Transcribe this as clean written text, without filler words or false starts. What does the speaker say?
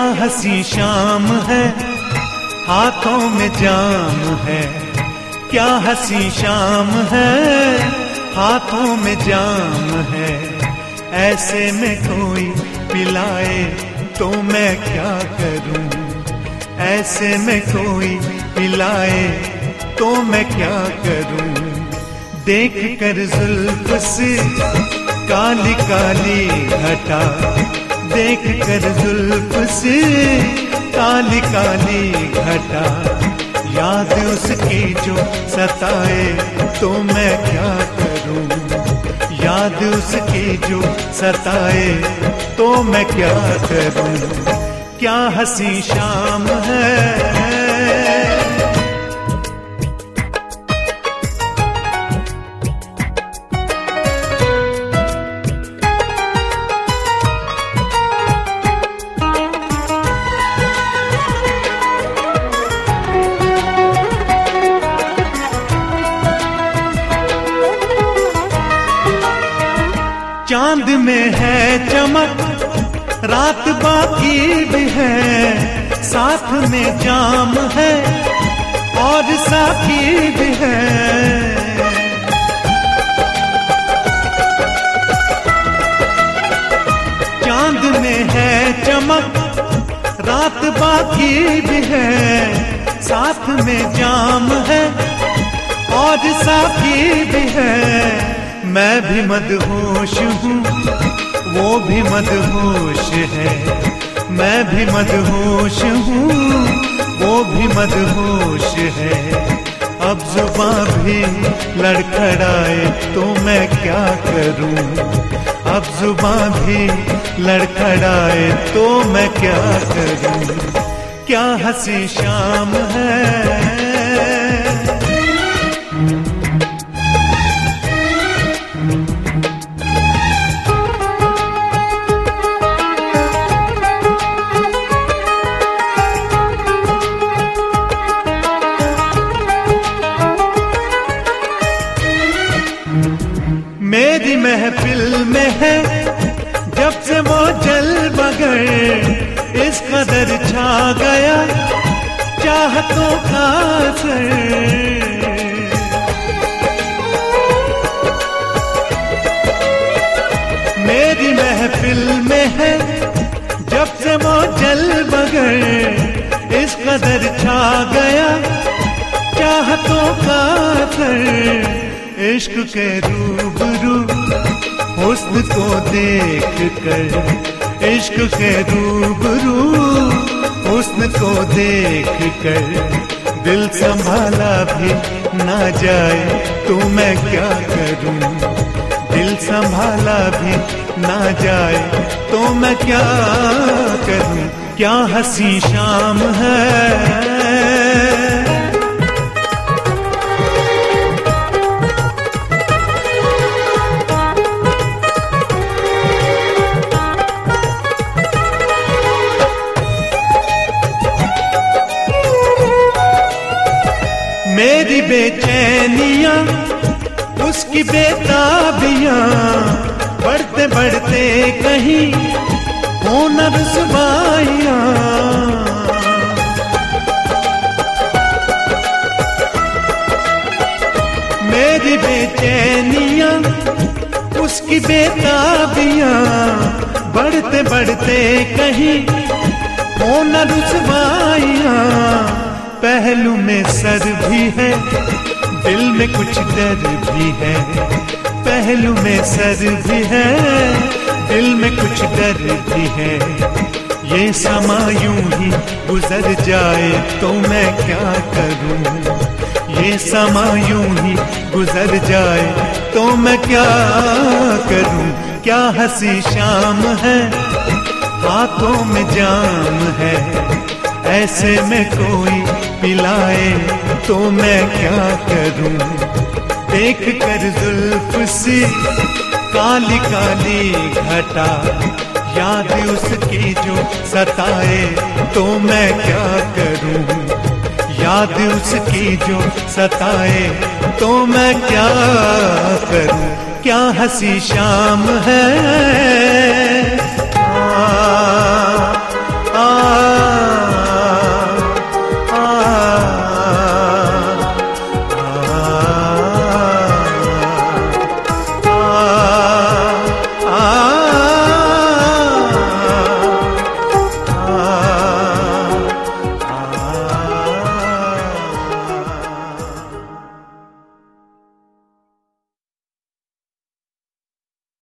हंसी शाम है, हाथों में जाम है। क्या हंसी शाम है, हाथों में जाम है। ऐसे में कोई पिलाए तो मैं क्या करूं, ऐसे में कोई पिलाए तो मैं क्या करूं। देख कर जुल्फ से काली काली घटा, देख कर जुल्फ से काली काली घटा। याद उसकी जो सताए तो मैं क्या करूं, याद उसकी जो सताए तो मैं क्या करूं। क्या हंसी शाम है। चांद में है चमक, रात बाकी भी है। साथ में जाम है और साथी भी है। चांद में है चमक, रात बाकी भी है। साथ में जाम है और साथी भी है। मैं भी मदहोश हूँ, वो भी मदहोश है। मैं भी मदहोश हूँ, वो भी मदहोश है। अब जुबां भी लड़खड़ाए तो मैं क्या करूँ, अब जुबां भी लड़खड़ाए तो मैं क्या करूँ। क्या हंसी शाम है। मेरी महफिल में है जब से वो जल बगर, इस कदर छा गया चाहतों का असर। मेरी महफिल में है जब से वो जल बगर, इस कदर छा गया चाहतों का असर। इश्क के रूबरू हुस्न को देख कर, इश्क के रूबरू हुस्न को देख कर दिल संभाला भी ना जाए तो मैं क्या करूं। दिल संभाला भी ना जाए तो मैं क्या करूं। क्या हंसी शाम है। मेरी बेचैनियां, उसकी बेताबियां, बढ़ते बढ़ते कहीं हो न रुसवाइयां। मेरी बेचैनियां, उसकी बेताबियां, बढ़ते बढ़ते कहीं हो न रुसवाइयां। पहलू में सर भी है, दिल में कुछ डर भी है। पहलू में सर भी है, दिल में कुछ डर भी है। ये समा यूं ही गुजर जाए तो मैं क्या करूं, ये समा यूं ही गुजर जाए तो मैं क्या करूं। क्या हंसी शाम है, हाथों में जाम है। ऐसे में कोई पिलाए तो मैं क्या करूं। देख कर जुल्फ से काली काली घटा, याद उसकी जो सताए तो मैं क्या करूं। याद उसकी जो सताए तो मैं क्या करूं। क्या हंसी शाम है।